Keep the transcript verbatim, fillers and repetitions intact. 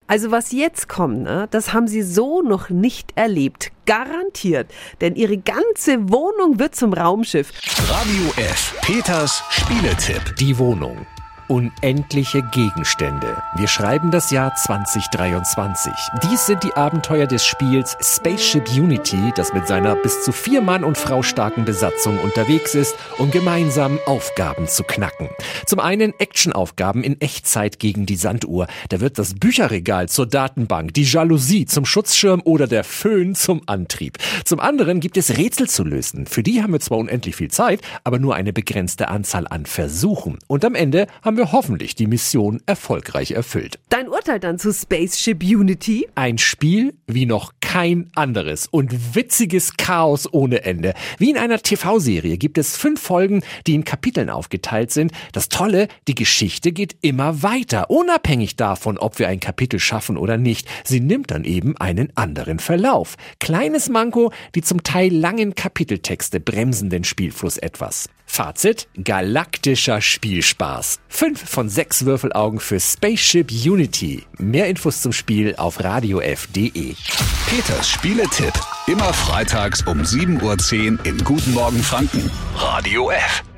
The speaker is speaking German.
Also was jetzt kommt, ne, das haben Sie so noch nicht erlebt. Garantiert. Denn Ihre ganze Wohnung wird zum Raumschiff. Radio F. Peters Spieletipp. Die Wohnung. Unendliche Gegenstände. Wir schreiben das Jahr zwanzig dreiundzwanzig. Dies sind die Abenteuer des Spiels Spaceship Unity, das mit seiner bis zu vier Mann und Frau starken Besatzung unterwegs ist, um gemeinsam Aufgaben zu knacken. Zum einen Actionaufgaben in Echtzeit gegen die Sanduhr. Da wird das Bücherregal zur Datenbank, die Jalousie zum Schutzschirm oder der Föhn zum Antrieb. Zum anderen gibt es Rätsel zu lösen. Für die haben wir zwar unendlich viel Zeit, aber nur eine begrenzte Anzahl an Versuchen. Und am Ende haben wir hoffentlich die Mission erfolgreich erfüllt. Dein Urteil dann zu Spaceship Unity? Ein Spiel wie noch kein anderes und witziges Chaos ohne Ende. Wie in einer T V-Serie gibt es fünf Folgen, die in Kapiteln aufgeteilt sind. Das Tolle, die Geschichte geht immer weiter, unabhängig davon, ob wir ein Kapitel schaffen oder nicht. Sie nimmt dann eben einen anderen Verlauf. Kleines Manko, die zum Teil langen Kapiteltexte bremsen den Spielfluss etwas. Fazit: galaktischer Spielspaß. Fünf von sechs Würfelaugen für Spaceship Unity. Mehr Infos zum Spiel auf radio f punkt de. Peters Spieletipp. Immer freitags um sieben Uhr zehn im Guten Morgen Franken. Radio F.